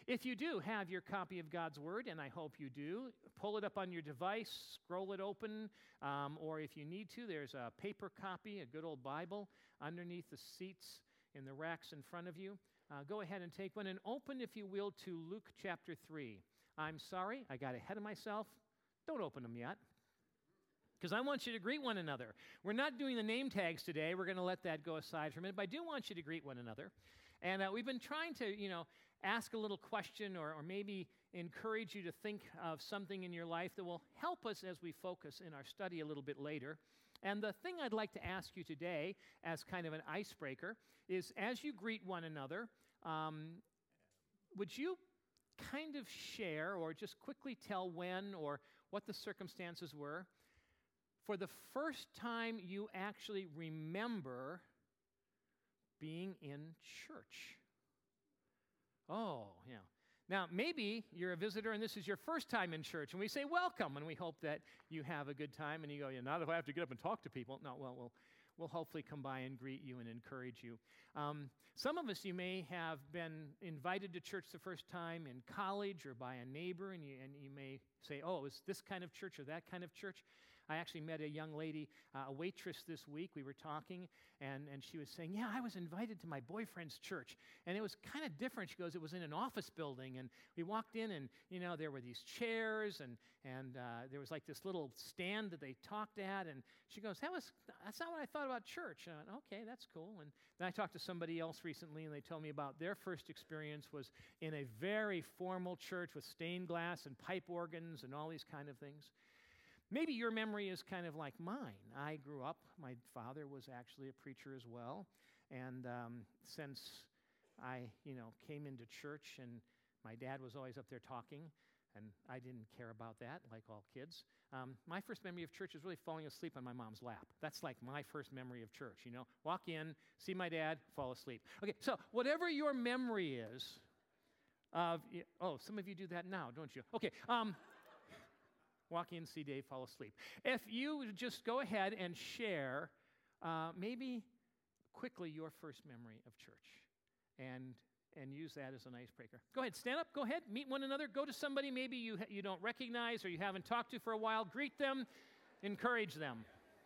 If you do have your copy of God's Word, and I hope you do, pull it up on your device, scroll it open, or if you need to, there's a paper copy, a good old Bible, underneath the seats in the racks in front of you. Go ahead and take one and open, if you will, to Luke chapter 3. I'm sorry, I got ahead of myself. Don't open them yet, because I want you to greet one another. We're not doing the name tags today. We're going to let that go aside for a minute, but I do want you to greet one another. And we've been trying to, ask a little question or maybe encourage you to think of something in your life that will help us as we focus in our study a little bit later. And the thing I'd like to ask you today as kind of an icebreaker is, as you greet one another, would you kind of share or just quickly tell when or what the circumstances were for the first time you actually remember being in church? Oh, yeah. Now, maybe you're a visitor and this is your first time in church, and we say welcome, and we hope that you have a good time, and you go, not if I have to get up and talk to people. No, well, we'll hopefully come by and greet you and encourage you. Some of us, you may have been invited to church the first time in college or by a neighbor, and you may say, oh, is this kind of church or that kind of church? I actually met a young lady, a waitress this week. We were talking, and she was saying, yeah, I was invited to my boyfriend's church, and it was kind of different. She goes, it was in an office building, and we walked in, and, there were these chairs, and there was like this little stand that they talked at, and she goes, that's not what I thought about church. And I went, okay, that's cool. And then I talked to somebody else recently, and they told me about their first experience was in a very formal church with stained glass and pipe organs and all these kind of things. Maybe your memory is kind of like mine. I grew up, my father was actually a preacher as well, and since I, came into church, and my dad was always up there talking, and I didn't care about that, like all kids. My first memory of church is really falling asleep on my mom's lap. That's like my first memory of church, Walk in, see my dad, fall asleep. Okay, so whatever your memory is of, some of you do that now, don't you? Okay, walk in, see Dave, fall asleep. If you would just go ahead and share maybe quickly your first memory of church and use that as an icebreaker. Go ahead, stand up, go ahead, meet one another, go to somebody maybe you don't recognize or you haven't talked to for a while, greet them, encourage them.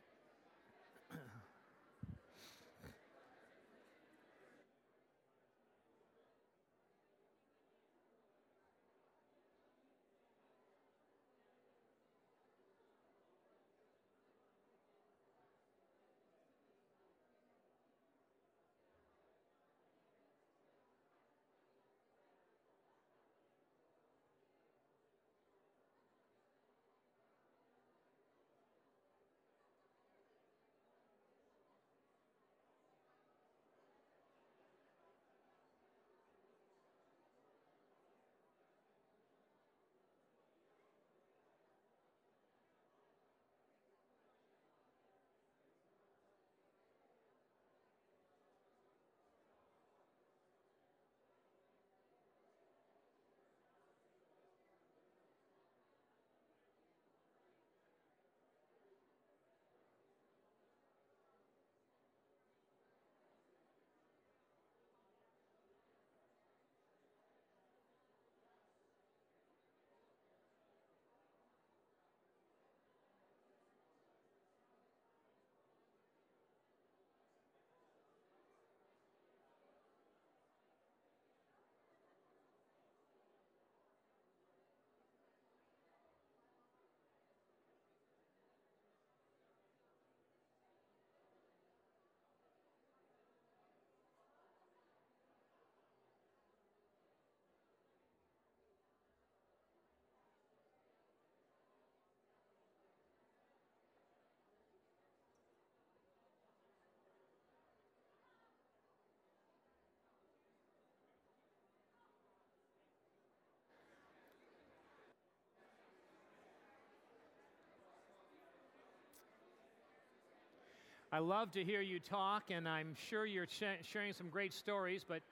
I love to hear you talk, and I'm sure you're sharing some great stories, but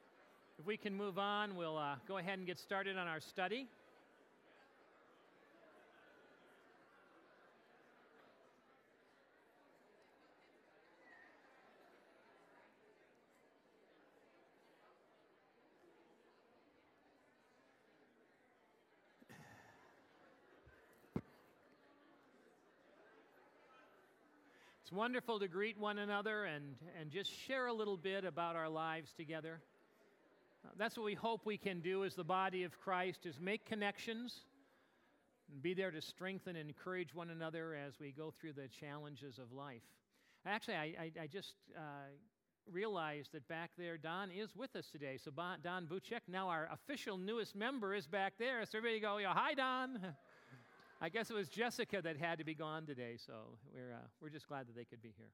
if we can move on, we'll go ahead and get started on our study. It's wonderful to greet one another and just share a little bit about our lives together. That's what we hope we can do as the body of Christ, is make connections and be there to strengthen and encourage one another as we go through the challenges of life. Actually, I just realized that back there, Don is with us today. So Don Buchek, now our official newest member, is back there. So everybody go, hi, Don. I guess it was Jessica that had to be gone today, so we're just glad that they could be here.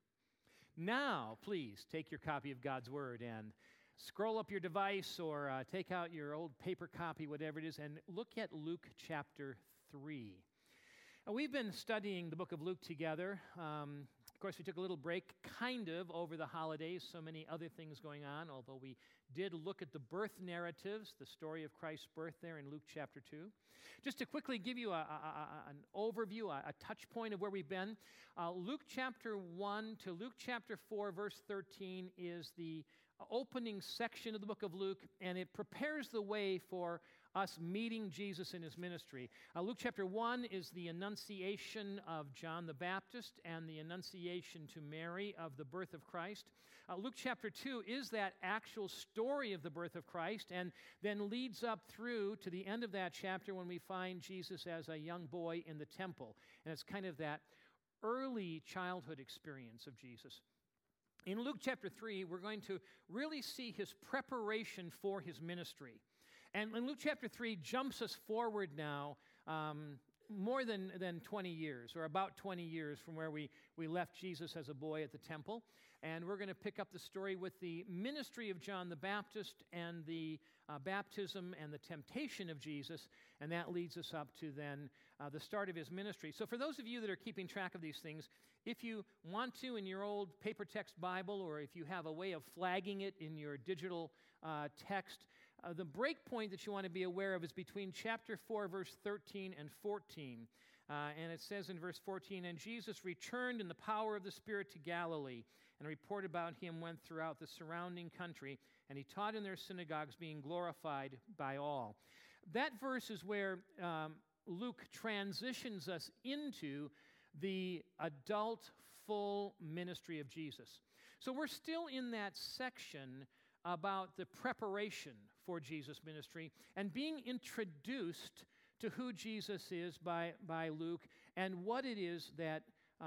Now, please take your copy of God's Word and scroll up your device or take out your old paper copy, whatever it is, and look at Luke chapter 3. We've been studying the book of Luke together. Of course, we took a little break, kind of, over the holidays, so many other things going on, although we did look at the birth narratives, the story of Christ's birth there in Luke chapter 2. Just to quickly give you an overview, a touch point of where we've been, Luke chapter 1 to Luke chapter 4, verse 13 is the opening section of the book of Luke, and it prepares the way for us meeting Jesus in his ministry. Luke chapter 1 is the annunciation of John the Baptist and the annunciation to Mary of the birth of Christ. Luke chapter 2 is that actual story of the birth of Christ, and then leads up through to the end of that chapter when we find Jesus as a young boy in the temple. And it's kind of that early childhood experience of Jesus. In Luke chapter 3, we're going to really see his preparation for his ministry. And Luke chapter 3 jumps us forward now more than 20 years, or about 20 years from where we left Jesus as a boy at the temple. And we're going to pick up the story with the ministry of John the Baptist and the baptism and the temptation of Jesus, and that leads us up to then the start of his ministry. So for those of you that are keeping track of these things, if you want to in your old paper text Bible, or if you have a way of flagging it in your digital text, the break point that you want to be aware of is between chapter 4, verse 13 and 14. And it says in verse 14, "And Jesus returned in the power of the Spirit to Galilee, and a report about him went throughout the surrounding country, and he taught in their synagogues, being glorified by all." That verse is where Luke transitions us into the adult full ministry of Jesus. So we're still in that section about the preparation for Jesus' ministry and being introduced to who Jesus is by Luke and what it is that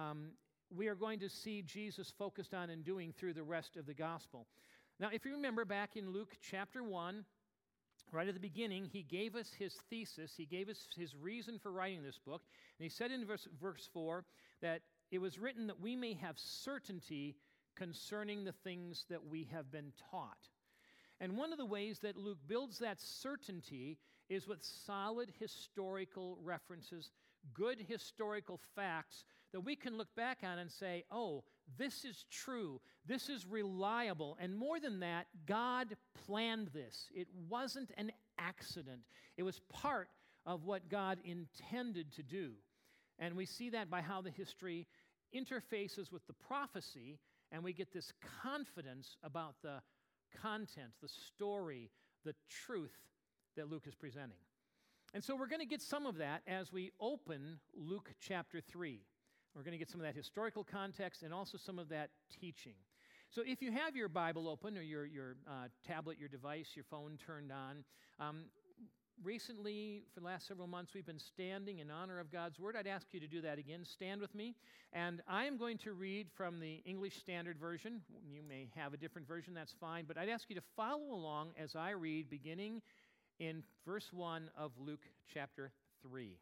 we are going to see Jesus focused on and doing through the rest of the gospel. Now, if you remember back in Luke chapter 1, right at the beginning, he gave us his thesis, he gave us his reason for writing this book, and he said in verse 4 that it was written that we may have certainty concerning the things that we have been taught. And one of the ways that Luke builds that certainty is with solid historical references, good historical facts that we can look back on and say, oh, this is true, this is reliable, and more than that, God planned this. It wasn't an accident. It was part of what God intended to do. And we see that by how the history interfaces with the prophecy, and we get this confidence about the content, the story, the truth that Luke is presenting. And so we're going to get some of that as we open Luke chapter 3. We're going to get some of that historical context and also some of that teaching. So if you have your Bible open or your tablet, your device, your phone turned on, recently, for the last several months, we've been standing in honor of God's Word. I'd ask you to do that again. Stand with me. And I am going to read from the English Standard Version. You may have a different version, that's fine. But I'd ask you to follow along as I read, beginning in verse 1 of Luke chapter 3.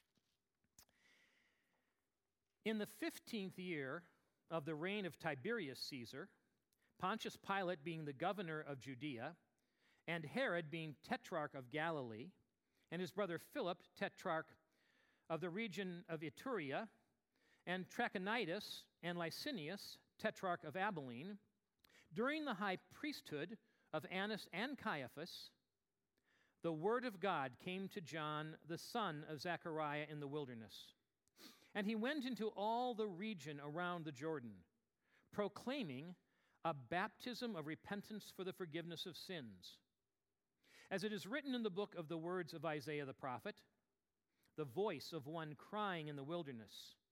In the 15th year of the reign of Tiberius Caesar, Pontius Pilate being the governor of Judea, and Herod being tetrarch of Galilee, and his brother Philip, tetrarch of the region of Iturea, and Trachonitis and Licinius, tetrarch of Abilene, during the high priesthood of Annas and Caiaphas, the word of God came to John, the son of Zechariah, in the wilderness. And he went into all the region around the Jordan, proclaiming a baptism of repentance for the forgiveness of sins. As it is written in the book of the words of Isaiah the prophet, the voice of one crying in the wilderness,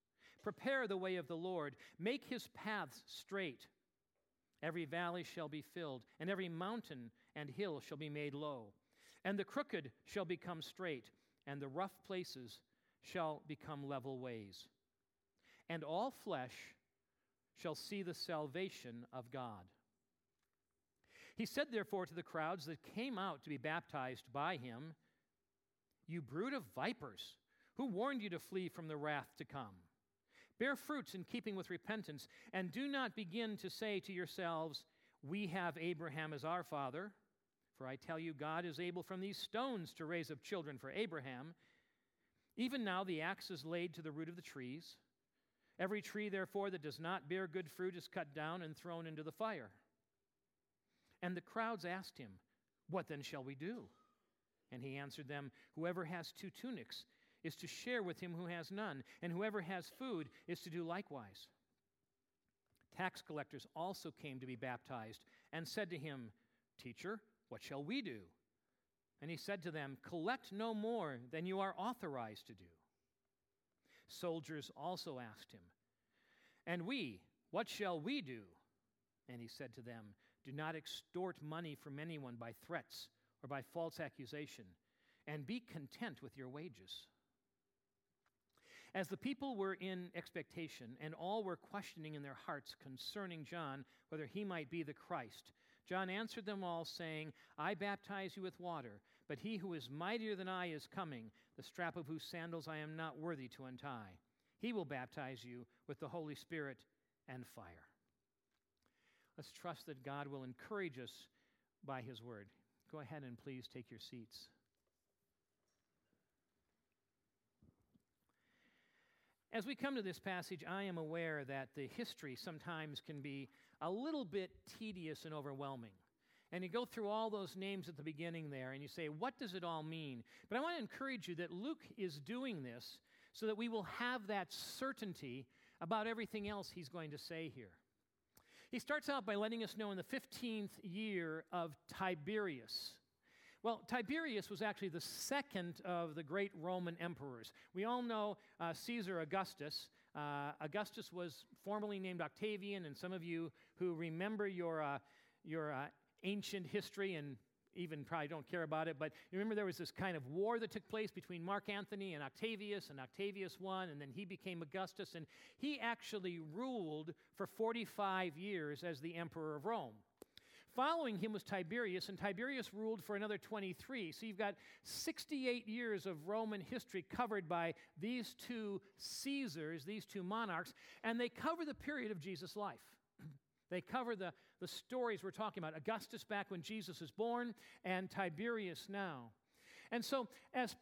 Prepare the way of the Lord. Make his paths straight. Every valley shall be filled, and every mountain and hill shall be made low. And the crooked shall become straight, and the rough places shall become level ways. And all flesh shall see the salvation of God. He said, therefore, to the crowds that came out to be baptized by him, You brood of vipers, who warned you to flee from the wrath to come? Bear fruits in keeping with repentance, and do not begin to say to yourselves, We have Abraham as our father. For I tell you, God is able from these stones to raise up children for Abraham. Even now the axe is laid to the root of the trees. Every tree, therefore, that does not bear good fruit is cut down and thrown into the fire. And the crowds asked him, What then shall we do? And he answered them, Whoever has 2 tunics is to share with him who has none, and whoever has food is to do likewise. Tax collectors also came to be baptized and said to him, Teacher, what shall we do? And he said to them, Collect no more than you are authorized to do. Soldiers also asked him, And we, what shall we do? And he said to them, Do not extort money from anyone by threats or by false accusation, and be content with your wages. As the people were in expectation, and all were questioning in their hearts concerning John, whether he might be the Christ, John answered them all, saying, I baptize you with water, but he who is mightier than I is coming, the strap of whose sandals I am not worthy to untie. He will baptize you with the Holy Spirit and fire. Let's trust that God will encourage us by his word. Go ahead and please take your seats. As we come to this passage, I am aware that the history sometimes can be a little bit tedious and overwhelming. And you go through all those names at the beginning there, and you say, what does it all mean? But I want to encourage you that Luke is doing this so that we will have that certainty about everything else he's going to say here. He starts out by letting us know in the 15th year of Tiberius. Well, Tiberius was actually the second of the great Roman emperors. We all know Caesar Augustus. Augustus was formerly named Octavian, and some of you who remember your ancient history and even probably don't care about it, but you remember there was this kind of war that took place between Mark Antony and Octavius won, and then he became Augustus, and he actually ruled for 45 years as the emperor of Rome. Following him was Tiberius, and Tiberius ruled for another 23. So you've got 68 years of Roman history covered by these 2 Caesars, these 2 monarchs, and they cover the period of Jesus' life. They cover the stories we're talking about. Augustus back when Jesus was born, and Tiberius now. And so as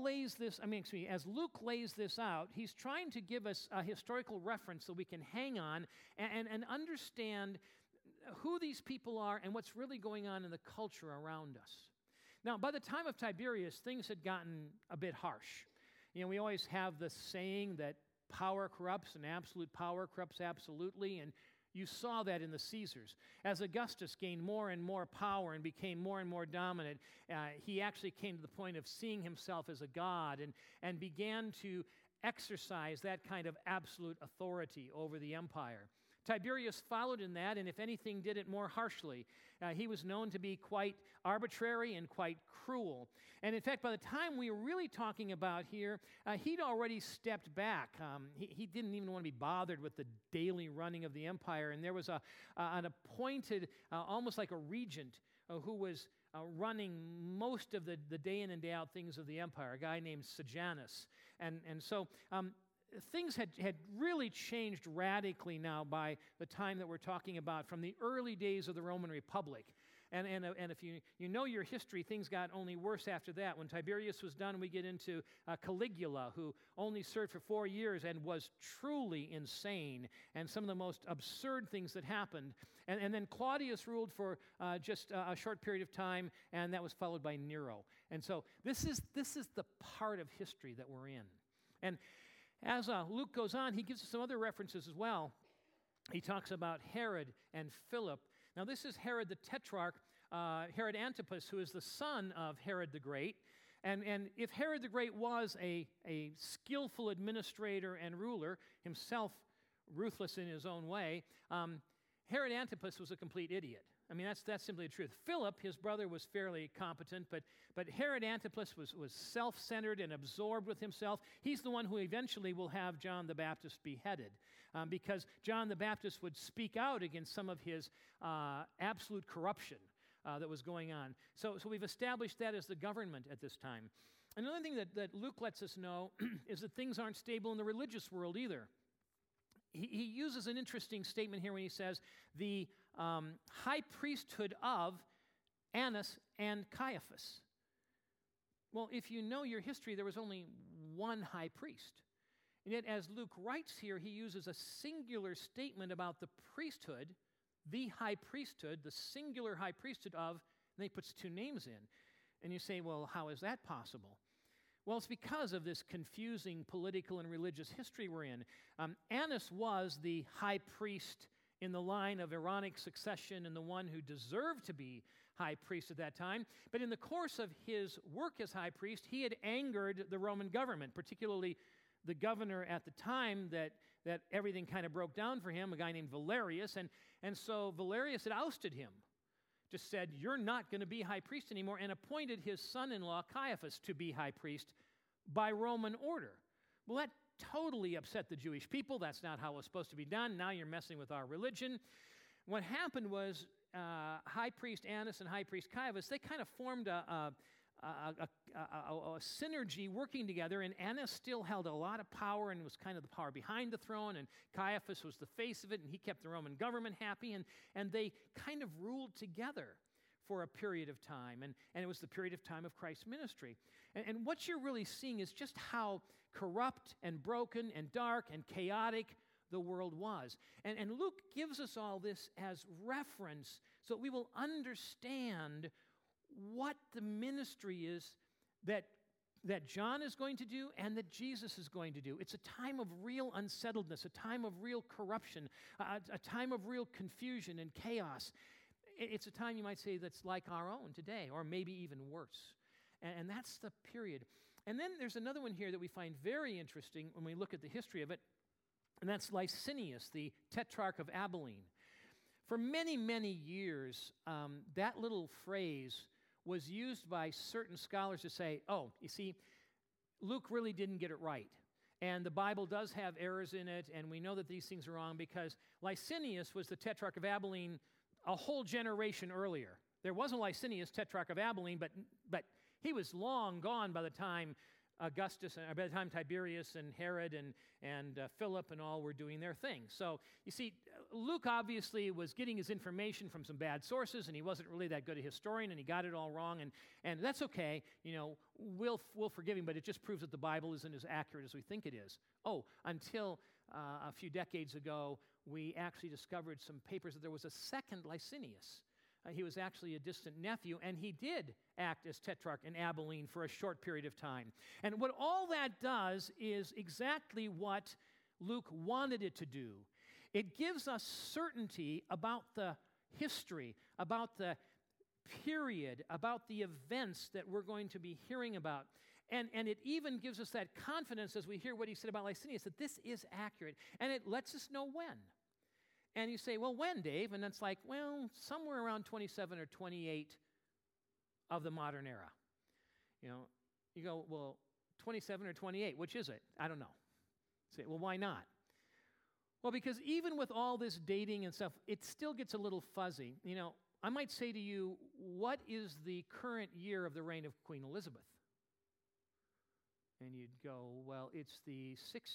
as Luke lays this out, he's trying to give us a historical reference so we can hang on and understand who these people are and what's really going on in the culture around us. Now, by the time of Tiberius, things had gotten a bit harsh. You know, we always have the saying that power corrupts and absolute power corrupts absolutely, and you saw that in the Caesars. As Augustus gained more and more power and became more and more dominant, he actually came to the point of seeing himself as a god and began to exercise that kind of absolute authority over the empire. Tiberius followed in that, and if anything, did it more harshly. He was known to be quite arbitrary and quite cruel. And in fact, by the time we were really talking about here, he'd already stepped back. He didn't even want to be bothered with the daily running of the empire, and there was an appointed, almost like a regent, who was running most of the day in and day out things of the empire, a guy named Sejanus. And so things had really changed radically now by the time that we're talking about, from the early days of the Roman Republic. And if you know your history, things got only worse after that. When Tiberius was done, we get into Caligula, who only served for 4 years and was truly insane, and some of the most absurd things that happened. And then Claudius ruled for just a short period of time, and that was followed by Nero. And so this is the part of history that we're in. And as Luke goes on, he gives us some other references as well. He talks about Herod and Philip. Now, this is Herod the Tetrarch, Herod Antipas, who is the son of Herod the Great. And if Herod the Great was a skillful administrator and ruler, himself ruthless in his own way, Herod Antipas was a complete idiot. I mean, that's simply the truth. Philip, his brother, was fairly competent, but Herod Antipas was self-centered and absorbed with himself. He's the one who eventually will have John the Baptist beheaded, because John the Baptist would speak out against some of his absolute corruption that was going on. So we've established that as the government at this time. Another thing that Luke lets us know is that things aren't stable in the religious world either. He uses an interesting statement here when he says the high priesthood of Annas and Caiaphas. Well, if you know your history, there was only one high priest. And yet, as Luke writes here, he uses a singular statement about the priesthood, the high priesthood, the singular high priesthood of, and he puts two names in. And you say, well, how is that possible? Well, it's because of this confusing political and religious history we're in. Annas was the high priest in the line of Aaronic succession and the one who deserved to be high priest at that time. But in the course of his work as high priest, he had angered the Roman government, particularly the governor at the time that everything kind of broke down for him, a guy named Valerius. And so Valerius had ousted him, just said, you're not going to be high priest anymore, and appointed his son-in-law Caiaphas to be high priest by Roman order. Well, that totally upset the Jewish people. That's not how it was supposed to be done. Now you're messing with our religion. What happened was high priest Annas and high priest Caiaphas, they kind of formed a synergy working together, and Annas still held a lot of power and was kind of the power behind the throne, and Caiaphas was the face of it, and he kept the Roman government happy, and they kind of ruled together for a period of time, and it was the period of time of Christ's ministry. And what you're really seeing is just how corrupt and broken and dark and chaotic the world was. And Luke gives us all this as reference so that we will understand what the ministry is that John is going to do and that Jesus is going to do. It's a time of real unsettledness, a time of real corruption, a time of real confusion and chaos. It's a time, you might say, that's like our own today, or maybe even worse. And that's the period. And then there's another one here that we find very interesting when we look at the history of it, and that's Licinius, the Tetrarch of Abilene. For many, many years, that little phrase was used by certain scholars to say, oh, you see, Luke really didn't get it right. And the Bible does have errors in it, and we know that these things are wrong because Licinius was the Tetrarch of Abilene a whole generation earlier. There was a Licinius, Tetrarch of Abilene, but he was long gone by the time Augustus, by the time Tiberius and Herod and Philip and all were doing their thing. So you see, Luke obviously was getting his information from some bad sources, and he wasn't really that good a historian, and he got it all wrong, and that's okay. You know, we'll forgive him, but it just proves that the Bible isn't as accurate as we think it is. Oh, until a few decades ago, we actually discovered some papers that there was a second Licinius. He was actually a distant nephew, and he did act as Tetrarch in Abilene for a short period of time. And what all that does is exactly what Luke wanted it to do. It gives us certainty about the history, about the period, about the events that we're going to be hearing about. And it even gives us that confidence as we hear what he said about Licinius, that this is accurate. And it lets us know when. And you say, well, when, Dave? And it's like, well, somewhere around 27 or 28 of the modern era. You know, you go, well, 27 or 28, which is it? I don't know. Say, well, why not? Well, because even with all this dating and stuff, it still gets a little fuzzy. You know, I might say to you, what is the current year of the reign of Queen Elizabeth? And you'd go, well, it's the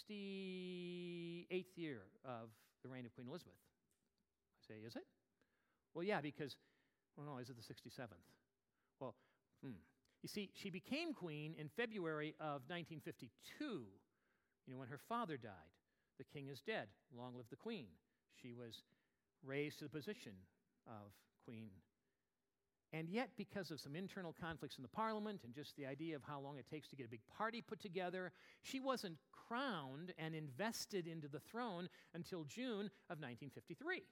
68th year of the reign of Queen Elizabeth. I say, is it? Well, yeah, because, well, no, is it the 67th? Well, You see, she became queen in February of 1952, when her father died. The king is dead. Long live the queen. She was raised to the position of queen. And yet, because of some internal conflicts in the parliament and just the idea of how long it takes to get a big party put together, she wasn't crowned and invested into the throne until June of 1953.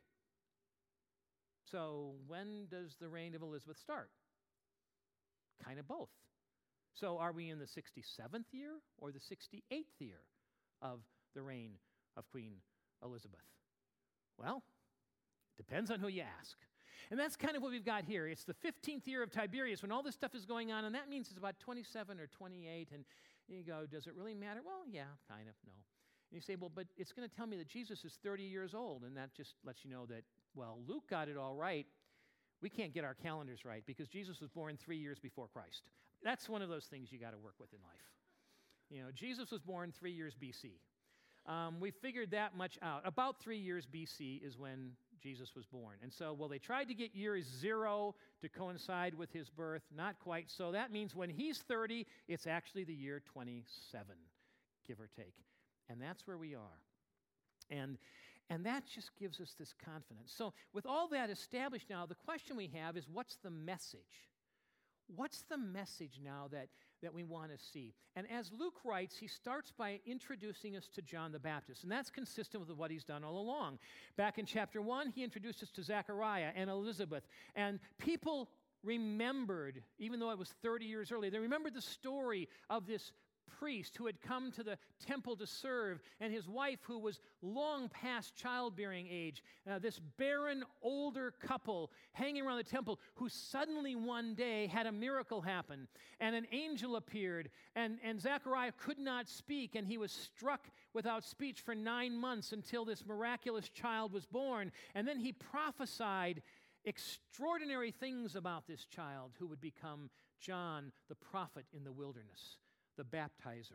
So when does the reign of Elizabeth start? Kind of both. So are we in the 67th year or the 68th year of the reign of Queen Elizabeth? Well, depends on who you ask. And that's kind of what we've got here. It's the 15th year of Tiberius when all this stuff is going on, and that means it's about 27 or 28. And you go, does it really matter? Well, yeah, kind of, no. And you say, well, but it's going to tell me that Jesus is 30 years old, and that just lets you know that, well, Luke got it all right. We can't get our calendars right because Jesus was born 3 years before Christ. That's one of those things you got to work with in life. You know, Jesus was born 3 years BC. We figured that much out. About 3 years BC is when Jesus was born. And so, well, they tried to get year 0 to coincide with his birth. Not quite. So that means when he's 30, it's actually the year 27, give or take. And that's where we are. And that just gives us this confidence. So with all that established now, the question we have is, what's the message? What's the message now that we want to see? And as Luke writes, he starts by introducing us to John the Baptist, and that's consistent with what he's done all along. Back in chapter 1, he introduced us to Zechariah and Elizabeth, and people remembered, even though it was 30 years earlier, they remembered the story of this priest who had come to the temple to serve, and his wife who was long past childbearing age, this barren older couple hanging around the temple who suddenly one day had a miracle happen, and an angel appeared, and Zechariah could not speak, and he was struck without speech for 9 months until this miraculous child was born, and then he prophesied extraordinary things about this child who would become John the prophet in the wilderness, the baptizer.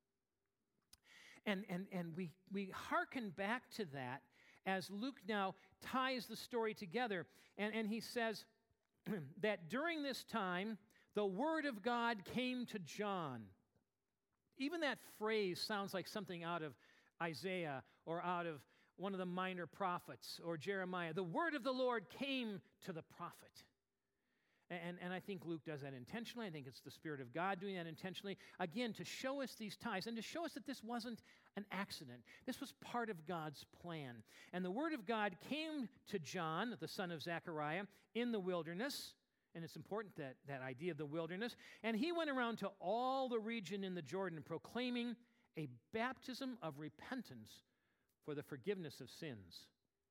And we hearken back to that as Luke now ties the story together. And he says that during this time, the word of God came to John. Even that phrase sounds like something out of Isaiah or out of one of the minor prophets or Jeremiah. The word of the Lord came to the prophet. And I think Luke does that intentionally. I think it's the Spirit of God doing that intentionally. Again, to show us these ties and to show us that this wasn't an accident. This was part of God's plan. And the Word of God came to John, the son of Zechariah, in the wilderness. And it's important that idea of the wilderness. And he went around to all the region in the Jordan proclaiming a baptism of repentance for the forgiveness of sins.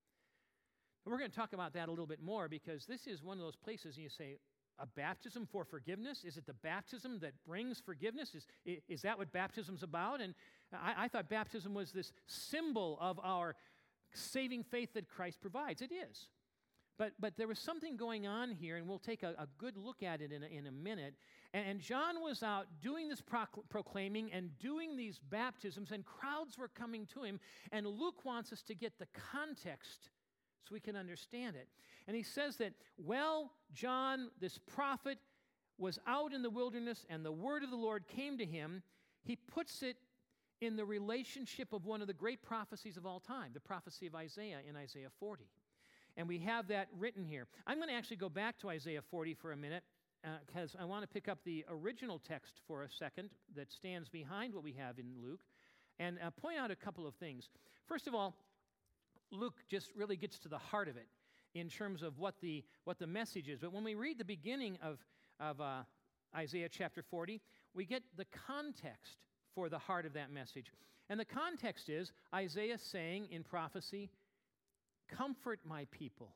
We're going to talk about that a little bit more because this is one of those places you say, a baptism for forgiveness? Is it the baptism that brings forgiveness? Is that what baptism's about? And I thought baptism was this symbol of our saving faith that Christ provides. It is. But there was something going on here, and we'll take a good look at it in a minute. And John was out doing this proclaiming and doing these baptisms, and crowds were coming to him. And Luke wants us to get the context so we can understand it. And he says that, well, John, this prophet, was out in the wilderness and the word of the Lord came to him. He puts it in the relationship of one of the great prophecies of all time, the prophecy of Isaiah in Isaiah 40. And we have that written here. I'm going to actually go back to Isaiah 40 for a minute because I want to pick up the original text for a second that stands behind what we have in Luke and point out a couple of things. First of all, Luke just really gets to the heart of it in terms of what the message is. But when we read the beginning of Isaiah chapter 40, we get the context for the heart of that message. And the context is Isaiah saying in prophecy, "Comfort my people.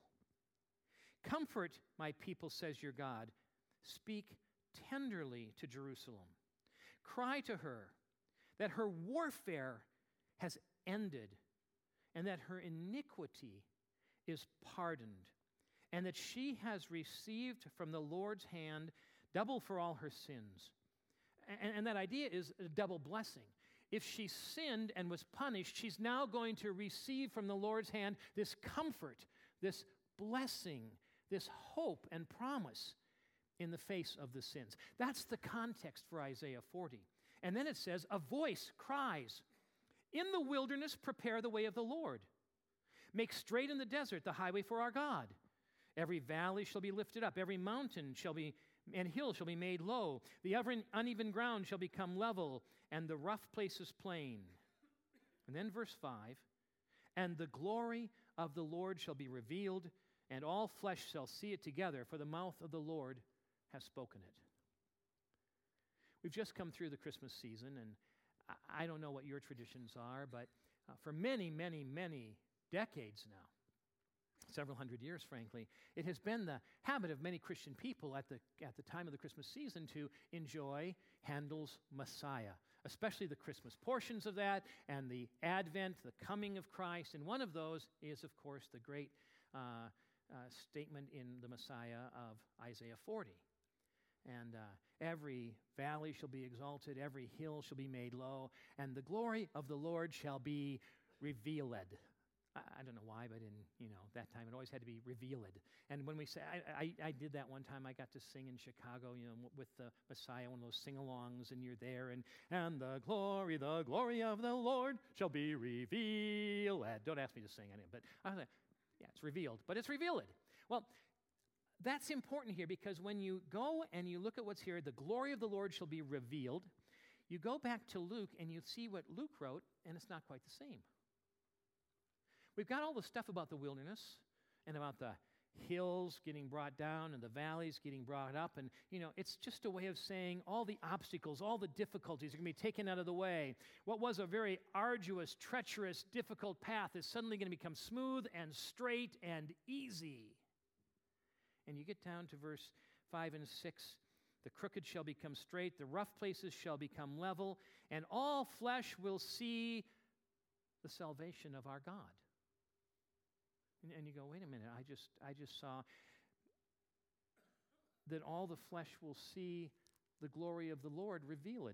Comfort my people, says your God. Speak tenderly to Jerusalem. Cry to her that her warfare has ended, and that her iniquity is pardoned, and that she has received from the Lord's hand double for all her sins." And that idea is a double blessing. If she sinned and was punished, she's now going to receive from the Lord's hand this comfort, this blessing, this hope and promise in the face of the sins. That's the context for Isaiah 40. And then it says, a voice cries, "In the wilderness, prepare the way of the Lord. Make straight in the desert the highway for our God. Every valley shall be lifted up, every mountain and hill shall be made low. The uneven ground shall become level, and the rough places plain." And then verse 5, "And the glory of the Lord shall be revealed, and all flesh shall see it together, for the mouth of the Lord has spoken it." We've just come through the Christmas season, and I don't know what your traditions are, but for many, many, many decades now, several hundred years, frankly, it has been the habit of many Christian people at the time of the Christmas season to enjoy Handel's Messiah, especially the Christmas portions of that and the Advent, the coming of Christ. And one of those is, of course, the great statement in the Messiah of Isaiah 40. And every valley shall be exalted, every hill shall be made low, and the glory of the Lord shall be revealed. I don't know why, but in that time it always had to be revealed. And when we say, I did that one time. I got to sing in Chicago, with the Messiah, one of those sing-alongs, and you're there, and the glory of the Lord shall be revealed. Don't ask me to sing on it, but I was like, yeah, it's revealed, but it's revealed. Well, that's important here because when you go and you look at what's here, the glory of the Lord shall be revealed, you go back to Luke and you see what Luke wrote, and it's not quite the same. We've got all the stuff about the wilderness and about the hills getting brought down and the valleys getting brought up, and it's just a way of saying all the obstacles, all the difficulties are going to be taken out of the way. What was a very arduous, treacherous, difficult path is suddenly going to become smooth and straight and easy. And you get down to verse 5 and 6. The crooked shall become straight, the rough places shall become level, and all flesh will see the salvation of our God. And you go, wait a minute, I just saw that all the flesh will see the glory of the Lord revealed.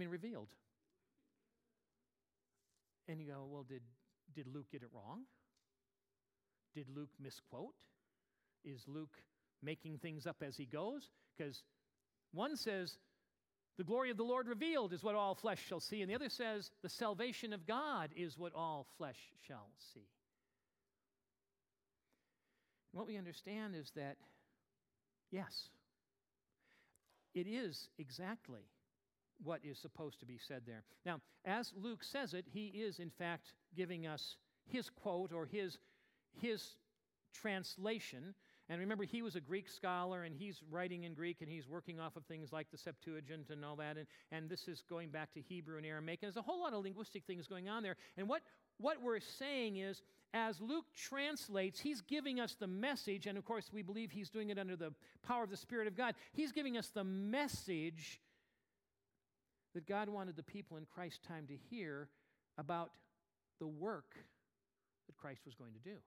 And you go, well, did Luke get it wrong? Did Luke misquote? Is Luke making things up as he goes? Because one says, the glory of the Lord revealed is what all flesh shall see, and the other says, the salvation of God is what all flesh shall see. What we understand is that, yes, it is exactly what is supposed to be said there. Now, as Luke says it, he is, in fact, giving us his quote or his translation. And remember, he was a Greek scholar, and he's writing in Greek, and he's working off of things like the Septuagint and all that, and this is going back to Hebrew and Aramaic, and there's a whole lot of linguistic things going on there. And what we're saying is, as Luke translates, he's giving us the message, and of course we believe he's doing it under the power of the Spirit of God. He's giving us the message that God wanted the people in Christ's time to hear about the work that Christ was going to do.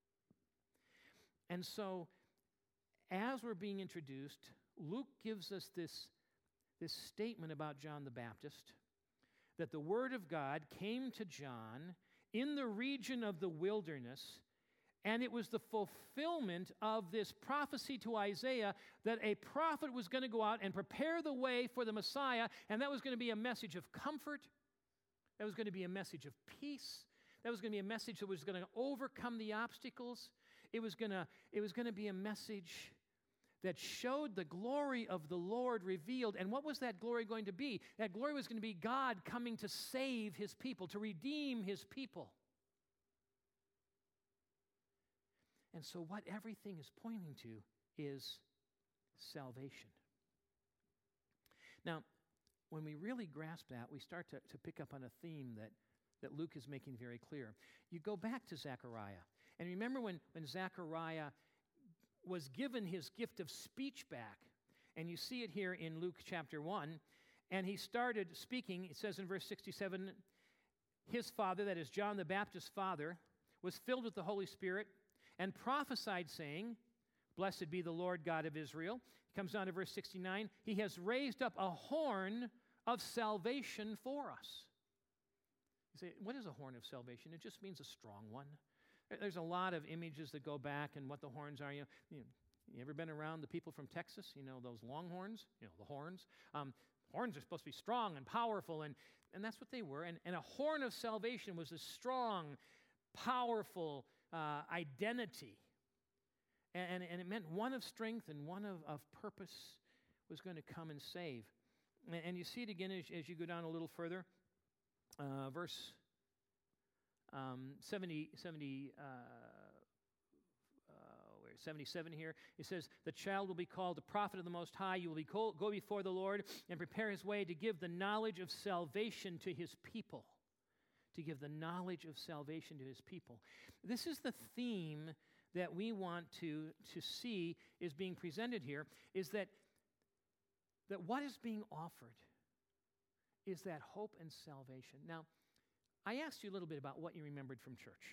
And so, as we're being introduced, Luke gives us this statement about John the Baptist, that the Word of God came to John in the region of the wilderness, and it was the fulfillment of this prophecy to Isaiah that a prophet was going to go out and prepare the way for the Messiah, and that was going to be a message of comfort, that was going to be a message of peace, that was going to be a message that was going to overcome the obstacles. It was going to be a message that showed the glory of the Lord revealed. And what was that glory going to be? That glory was going to be God coming to save his people, to redeem his people. And so what everything is pointing to is salvation. Now, when we really grasp that, we start to pick up on a theme that Luke is making very clear. You go back to Zechariah, and remember when Zechariah was given his gift of speech back, and you see it here in Luke chapter 1, and he started speaking. It says in verse 67, his father, that is John the Baptist's father, was filled with the Holy Spirit and prophesied, saying, blessed be the Lord God of Israel. It comes down to verse 69, he has raised up a horn of salvation for us. You say, what is a horn of salvation? It just means a strong one. There's a lot of images that go back and what the horns are. You ever been around the people from Texas? Those longhorns? The horns. Horns are supposed to be strong and powerful, and that's what they were. And a horn of salvation was a strong, powerful identity. And it meant one of strength and one of purpose was going to come and save. And you see it again as you go down a little further. Verse 70, 77 here. It says, the child will be called the prophet of the Most High. You will go before the Lord and prepare his way to give the knowledge of salvation to his people. To give the knowledge of salvation to his people. This is the theme that we want to see is being presented here, is that what is being offered is that hope and salvation. Now, I asked you a little bit about what you remembered from church.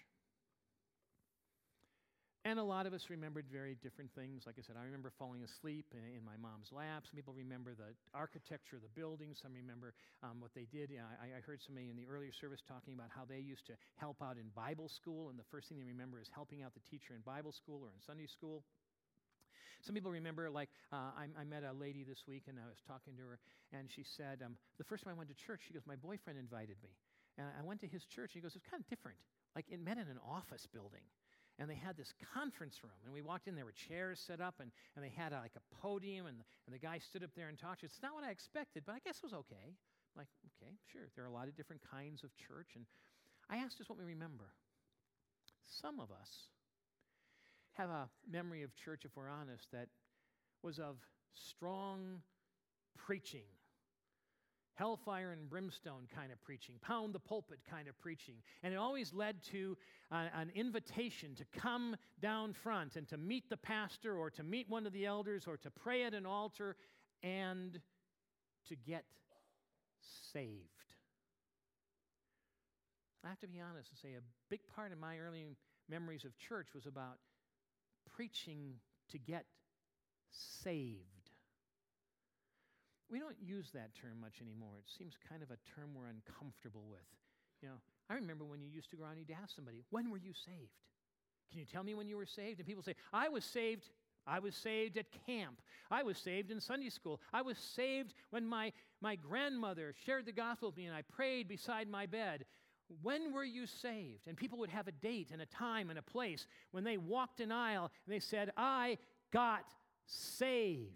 And a lot of us remembered very different things. Like I said, I remember falling asleep in my mom's lap. Some people remember the architecture of the building. Some remember what they did. I heard somebody in the earlier service talking about how they used to help out in Bible school, and the first thing they remember is helping out the teacher in Bible school or in Sunday school. Some people remember, like, I met a lady this week, and I was talking to her, and she said, the first time I went to church, she goes, my boyfriend invited me. And I went to his church, and he goes, it was kind of different. Like, it met in an office building. And they had this conference room, and we walked in, there were chairs set up, and they had like a podium, and the guy stood up there and talked. It's not what I expected, but I guess it was okay. Like, okay, sure, there are a lot of different kinds of church, and I asked us what we remember. Some of us have a memory of church, if we're honest, that was of strong preaching, hellfire and brimstone kind of preaching, pound the pulpit kind of preaching. And it always led to an invitation to come down front and to meet the pastor or to meet one of the elders or to pray at an altar and to get saved. I have to be honest and say a big part of my early memories of church was about preaching to get saved. We don't use that term much anymore. It seems kind of a term we're uncomfortable with. You know, I remember when you used to go around and you'd ask somebody, when were you saved? Can you tell me when you were saved? And people say, I was saved at camp. I was saved in Sunday school. I was saved when my grandmother shared the gospel with me and I prayed beside my bed. When were you saved? And people would have a date and a time and a place when they walked an aisle and they said, I got saved.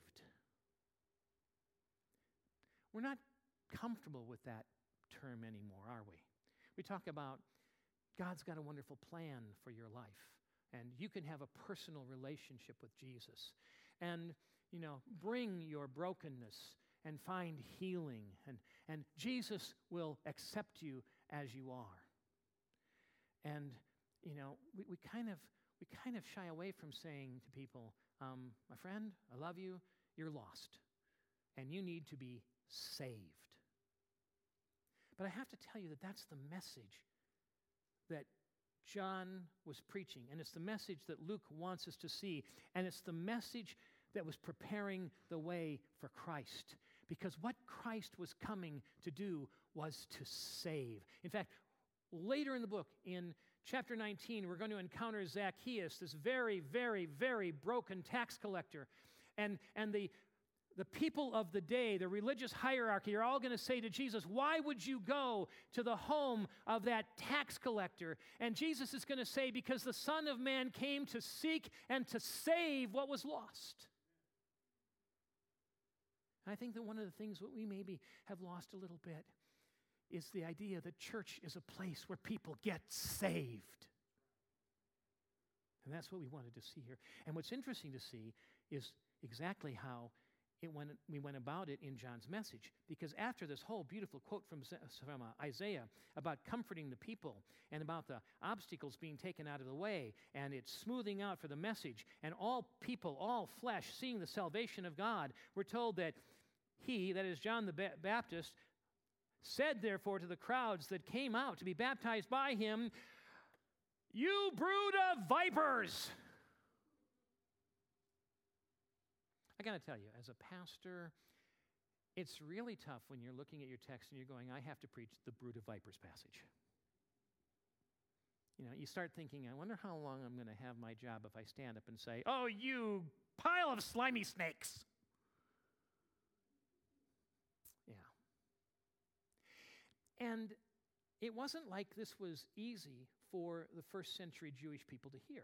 We're not comfortable with that term anymore, are we? We talk about God's got a wonderful plan for your life, and you can have a personal relationship with Jesus. And, bring your brokenness and find healing, and Jesus will accept you as you are. And, we kind of shy away from saying to people, my friend, I love you, you're lost, and you need to be saved. But I have to tell you that that's the message that John was preaching, and it's the message that Luke wants us to see, and it's the message that was preparing the way for Christ, because what Christ was coming to do was to save. In fact, later in the book, in chapter 19, we're going to encounter Zacchaeus, this very, very, very broken tax collector, and the people of the day, the religious hierarchy, are all going to say to Jesus, why would you go to the home of that tax collector? And Jesus is going to say, because the Son of Man came to seek and to save what was lost. I think that one of the things that we maybe have lost a little bit is the idea that church is a place where people get saved. And that's what we wanted to see here. And what's interesting to see is exactly how we went about it in John's message. Because after this whole beautiful quote from Isaiah about comforting the people and about the obstacles being taken out of the way and it's smoothing out for the message and all people, all flesh, seeing the salvation of God, we're told that he, that is John the Baptist, said therefore to the crowds that came out to be baptized by him, you brood of vipers! I got to tell you, as a pastor, it's really tough when you're looking at your text and you're going, I have to preach the brood of vipers passage. You start thinking, I wonder how long I'm going to have my job if I stand up and say, oh, you pile of slimy snakes. Yeah. And it wasn't like this was easy for the first century Jewish people to hear.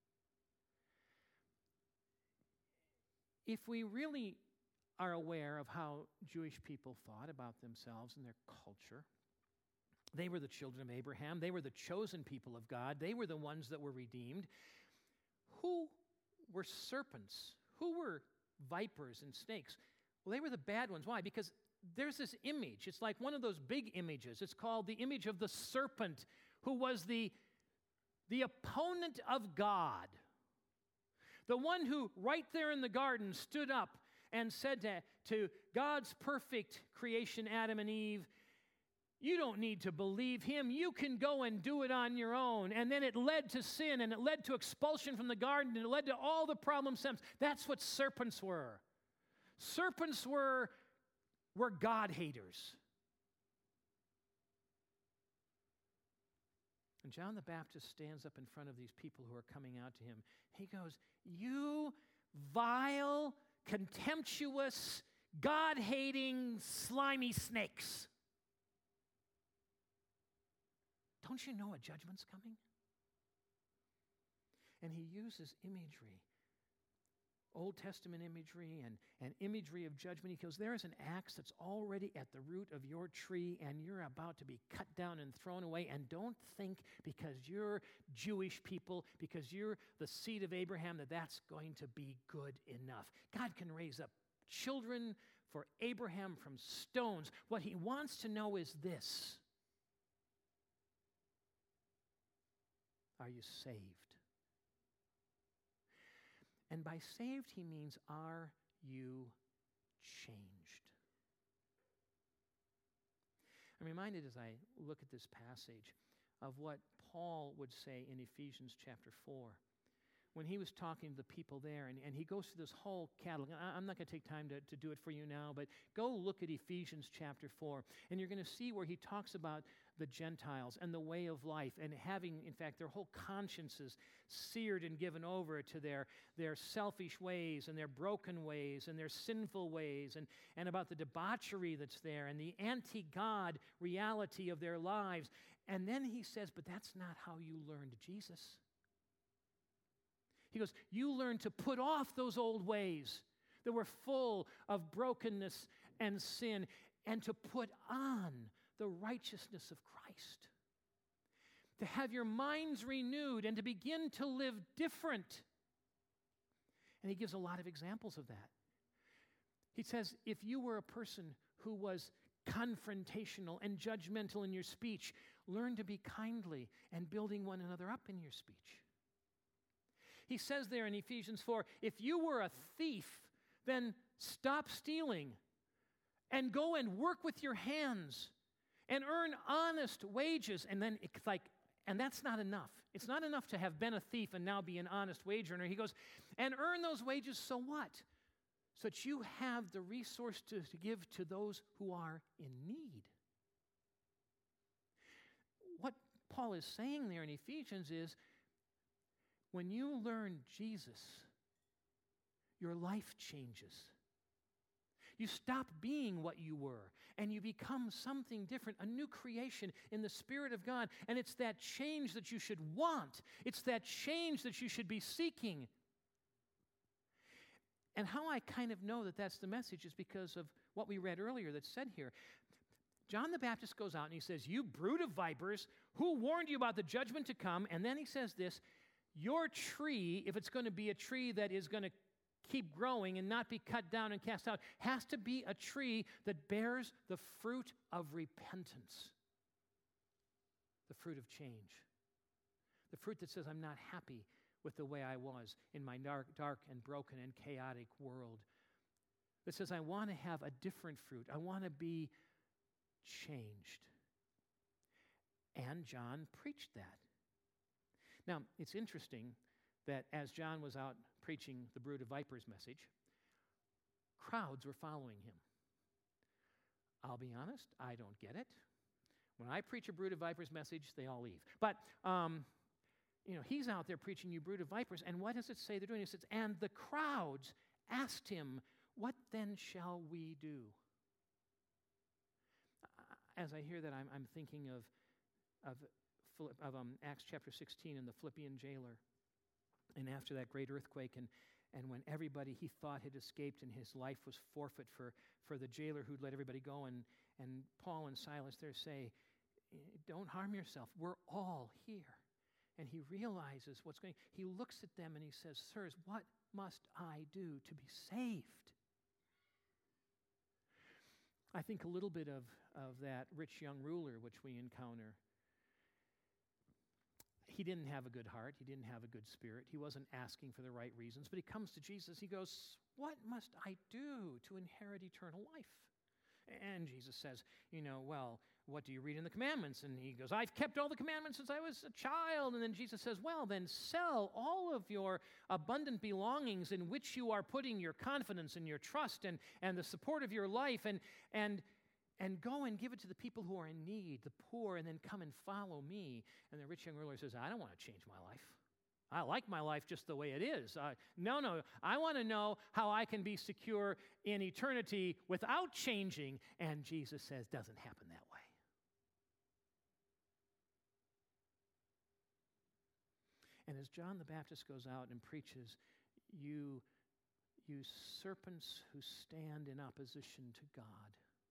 If we really are aware of how Jewish people thought about themselves and their culture, they were the children of Abraham. They were the chosen people of God. They were the ones that were redeemed. Who were serpents. Who were vipers and snakes? Well, they were the bad ones. Why? Because there's this image. It's like one of those big images. It's called the image of the serpent, who was the opponent of God. The one who, right there in the garden, stood up and said to God's perfect creation, Adam and Eve, you don't need to believe him. You can go and do it on your own. And then it led to sin, and it led to expulsion from the garden, and it led to all the problems. That's what serpents were. Serpents were God haters. And John the Baptist stands up in front of these people who are coming out to him. He goes, you vile, contemptuous, God-hating, slimy snakes. Don't you know a judgment's coming? And he uses imagery, Old Testament imagery and imagery of judgment. He goes, there is an axe that's already at the root of your tree, and you're about to be cut down and thrown away. And don't think because you're Jewish people, because you're the seed of Abraham, that that's going to be good enough. God can raise up children for Abraham from stones. What he wants to know is this: are you saved? And by saved, he means, are you changed? I'm reminded as I look at this passage of what Paul would say in Ephesians chapter 4. When he was talking to the people there, and he goes through this whole catalog. I'm not going to take time to do it for you now, but go look at Ephesians chapter 4, and you're going to see where he talks about the Gentiles and the way of life, and having, in fact, their whole consciences seared and given over to their selfish ways and their broken ways and their sinful ways, and about the debauchery that's there and the anti-God reality of their lives. And then he says, but that's not how you learned Jesus. He goes, you learn to put off those old ways that were full of brokenness and sin, and to put on the righteousness of Christ. To have your minds renewed and to begin to live different. And he gives a lot of examples of that. He says, if you were a person who was confrontational and judgmental in your speech, learn to be kindly and building one another up in your speech. He says there in Ephesians 4, if you were a thief, then stop stealing and go and work with your hands and earn honest wages. And then it's like, and that's not enough. It's not enough to have been a thief and now be an honest wage earner. He goes, and earn those wages, so what? So that you have the resource to give to those who are in need. What Paul is saying there in Ephesians is, when you learn Jesus, your life changes. You stop being what you were, and you become something different, a new creation in the Spirit of God. And it's that change that you should want. It's that change that you should be seeking. And how I kind of know that that's the message is because of what we read earlier that's said here. John the Baptist goes out and he says, you brood of vipers, who warned you about the judgment to come? And then he says this, your tree, if it's going to be a tree that is going to keep growing and not be cut down and cast out, has to be a tree that bears the fruit of repentance, the fruit of change, the fruit that says, I'm not happy with the way I was in my dark and broken and chaotic world, that says, I want to have a different fruit. I want to be changed. And John preached that. Now, it's interesting that as John was out preaching the brood of vipers message, crowds were following him. I'll be honest, I don't get it. When I preach a brood of vipers message, they all leave. But, he's out there preaching you brood of vipers, and what does it say they're doing? It says, and the crowds asked him, what then shall we do? As I hear that, I'm thinking of Acts chapter 16 and the Philippian jailer. And after that great earthquake, and when everybody he thought had escaped and his life was forfeit for the jailer who'd let everybody go, and Paul and Silas there say, don't harm yourself, we're all here. And he realizes what's going on. He looks at them and he says, sirs, what must I do to be saved? I think a little bit of that rich young ruler which we encounter. He didn't have a good heart. He didn't have a good spirit. He wasn't asking for the right reasons. But he comes to Jesus. He goes, what must I do to inherit eternal life? And Jesus says, well, what do you read in the commandments? And he goes, I've kept all the commandments since I was a child. And then Jesus says, well, then sell all of your abundant belongings in which you are putting your confidence and your trust and the support of your life and go and give it to the people who are in need, the poor, and then come and follow me. And the rich young ruler says, I don't want to change my life. I like my life just the way it is. No, I want to know how I can be secure in eternity without changing. And Jesus says, doesn't happen that way. And as John the Baptist goes out and preaches, you serpents who stand in opposition to God,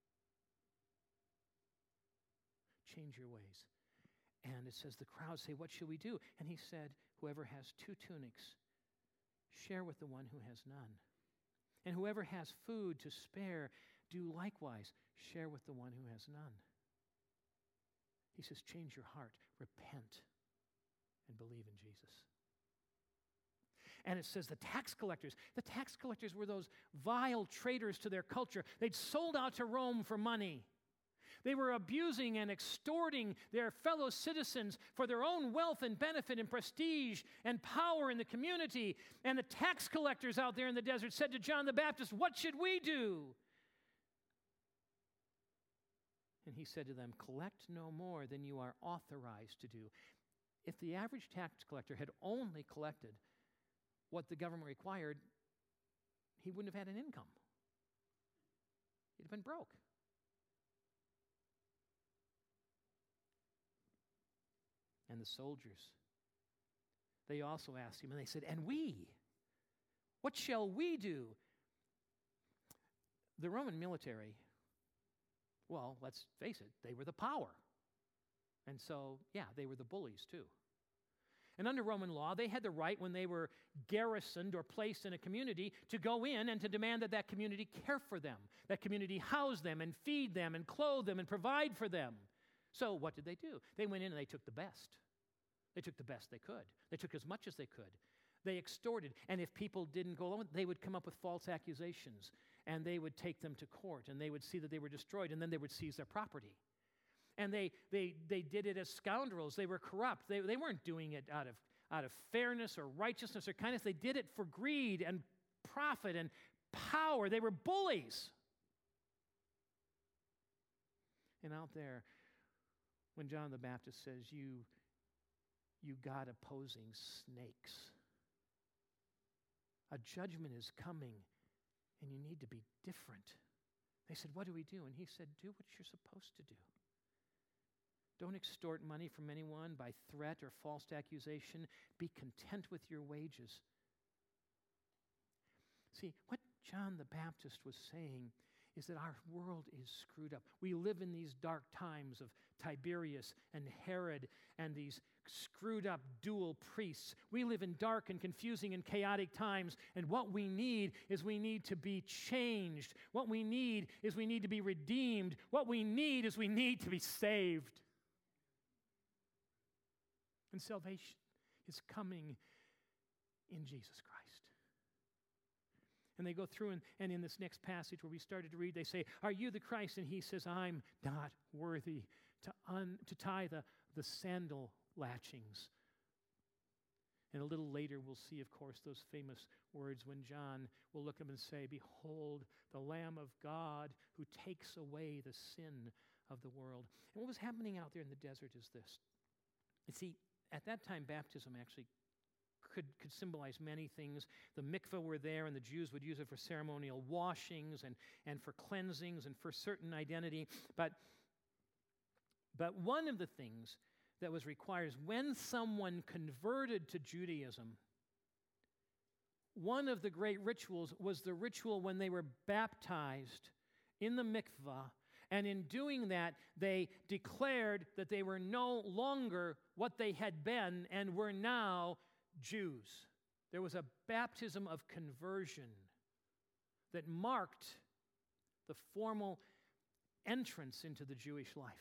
change your ways. And it says the crowd say, what shall we do? And he said, whoever has 2 tunics, share with the one who has none. And whoever has food to spare, do likewise, share with the one who has none. He says, change your heart, repent, and believe in Jesus. And it says the tax collectors were those vile traitors to their culture. They'd sold out to Rome for money. They were abusing and extorting their fellow citizens for their own wealth and benefit and prestige and power in the community. And the tax collectors out there in the desert said to John the Baptist, what should we do? And he said to them, collect no more than you are authorized to do. If the average tax collector had only collected what the government required, he wouldn't have had an income. He'd have been broke. And the soldiers, they also asked him, and they said, and we, what shall we do? The Roman military, well, let's face it, they were the power. And so, they were the bullies too. And under Roman law, they had the right, when they were garrisoned or placed in a community, to go in and to demand that that community care for them, that community house them and feed them and clothe them and provide for them. So what did they do? They went in and they took the best. They took the best they could. They took as much as they could. They extorted. And if people didn't go along, they would come up with false accusations. And they would take them to court. And they would see that they were destroyed. And then they would seize their property. And they did it as scoundrels. They were corrupt. They weren't doing it out of fairness or righteousness or kindness. They did it for greed and profit and power. They were bullies. And out there, when John the Baptist says, you God opposing snakes, a judgment is coming and you need to be different. They said, what do we do? And he said, do what you're supposed to do. Don't extort money from anyone by threat or false accusation. Be content with your wages. See, what John the Baptist was saying is that our world is screwed up. We live in these dark times of Tiberius and Herod and these screwed up dual priests. We live in dark and confusing and chaotic times, and what we need is we need to be changed. What we need is we need to be redeemed. What we need is we need to be saved. And salvation is coming in Jesus Christ. And they go through, and in this next passage where we started to read, they say, are you the Christ? And he says, I'm not worthy to tie the sandal latchings. And a little later we'll see, of course, those famous words when John will look up and say, behold, the Lamb of God who takes away the sin of the world. And what was happening out there in the desert is this. You see, at that time, baptism actually could symbolize many things. The mikveh were there, and the Jews would use it for ceremonial washings and for cleansings and for certain identity. But one of the things that was required is when someone converted to Judaism, one of the great rituals was the ritual when they were baptized in the mikveh. And in doing that, they declared that they were no longer what they had been and were now Jews. There was a baptism of conversion that marked the formal entrance into the Jewish life.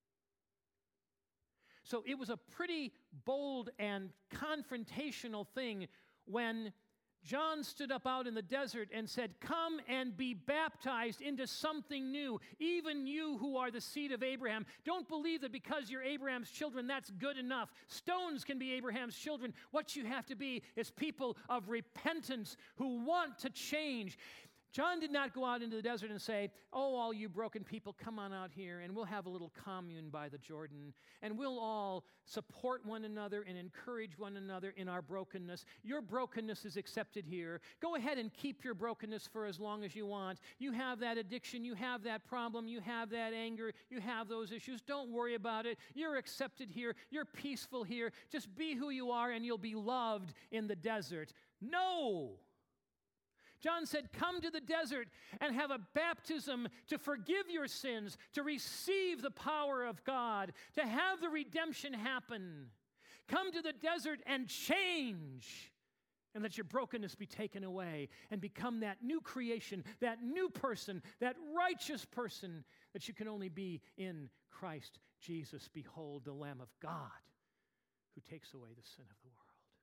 So it was a pretty bold and confrontational thing when John stood up out in the desert and said, "Come and be baptized into something new, even you who are the seed of Abraham. Don't believe that because you're Abraham's children, that's good enough. Stones can be Abraham's children. What you have to be is people of repentance who want to change." John did not go out into the desert and say, "Oh, all you broken people, come on out here and we'll have a little commune by the Jordan and we'll all support one another and encourage one another in our brokenness. Your brokenness is accepted here. Go ahead and keep your brokenness for as long as you want. You have that addiction, you have that problem, you have that anger, you have those issues. Don't worry about it. You're accepted here. You're peaceful here. Just be who you are and you'll be loved in the desert." No! John said, "Come to the desert and have a baptism to forgive your sins, to receive the power of God, to have the redemption happen. Come to the desert and change, and let your brokenness be taken away and become that new creation, that new person, that righteous person that you can only be in Christ Jesus. Behold, the Lamb of God who takes away the sin of the world."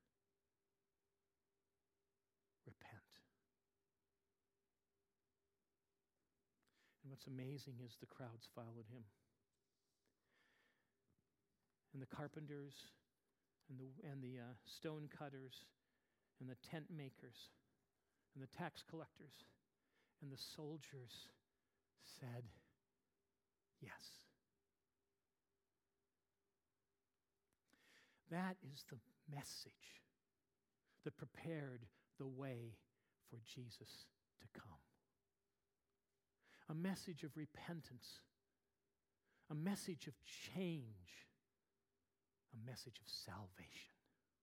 Repent. And what's amazing is the crowds followed him. And the carpenters and the stone cutters and the tent makers and the tax collectors and the soldiers said, "Yes." That is the message that prepared the way for Jesus to come. A message of repentance, a message of change, a message of salvation.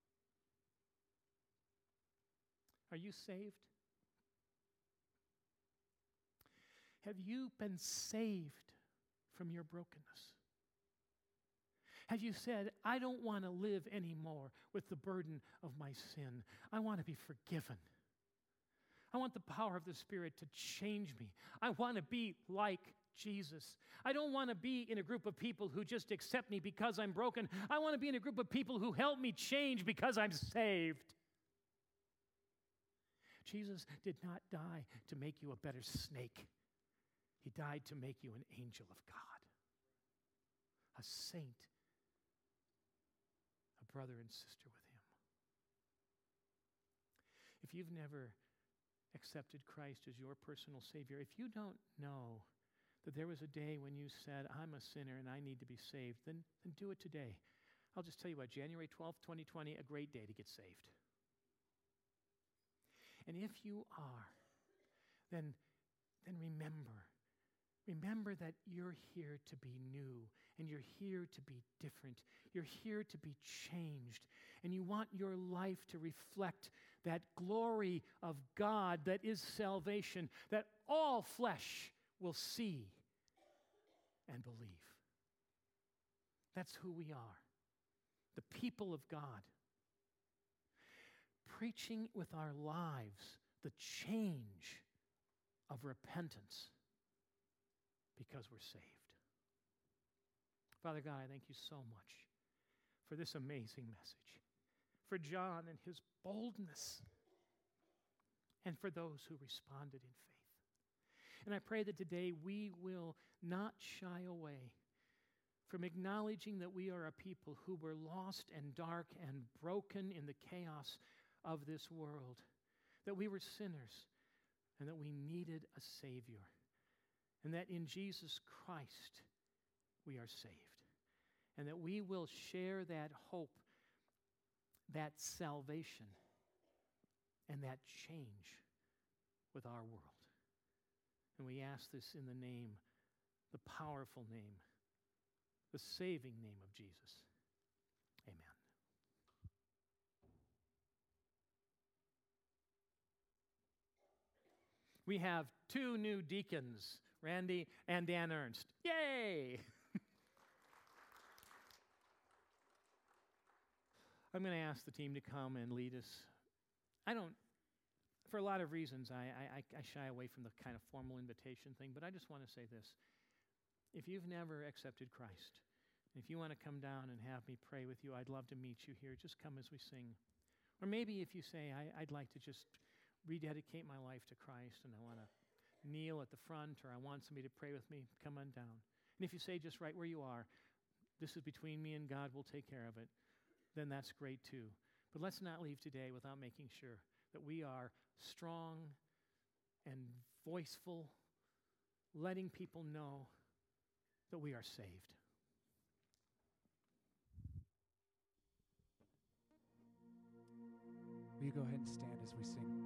Are you saved? Have you been saved from your brokenness? Have you said, "I don't want to live anymore with the burden of my sin. I want to be forgiven. I want the power of the Spirit to change me. I want to be like Jesus. I don't want to be in a group of people who just accept me because I'm broken. I want to be in a group of people who help me change because I'm saved." Jesus did not die to make you a better snake. He died to make you an angel of God, a saint, a brother and sister with him. If you've never accepted Christ as your personal Savior, if you don't know that there was a day when you said, "I'm a sinner and I need to be saved," then do it today. I'll just tell you what, January 12th, 2020, a great day to get saved. And if you are, then remember that you're here to be new, and you're here to be different. You're here to be changed, and you want your life to reflect that glory of God that is salvation, that all flesh will see and believe. That's who we are, the people of God, preaching with our lives the change of repentance because we're saved. Father God, I thank you so much for this amazing message, for John and his boldness, and for those who responded in faith. And I pray that today we will not shy away from acknowledging that we are a people who were lost and dark and broken in the chaos of this world, that we were sinners and that we needed a Savior, and that in Jesus Christ we are saved, and that we will share that hope, that salvation, and that change with our world. And we ask this in the name, the powerful name, the saving name of Jesus. Amen. We have two new deacons, Randy and Dan Ernst. Yay! I'm going to ask the team to come and lead us I don't, for a lot of reasons, I shy away from the kind of formal invitation thing, but I just want to say this. If you've never accepted Christ, if you want to come down and have me pray with you, I'd love to meet you here. Just come as we sing. Or maybe if you say, I'd like to just rededicate my life to Christ and I want to kneel at the front, or I want somebody to pray with me, come on down. And if you say just right where you are, this is between me and God, we'll take care of it, then that's great too. But let's not leave today without making sure that we are strong and voiceful, letting people know that we are saved. Will you go ahead and stand as we sing?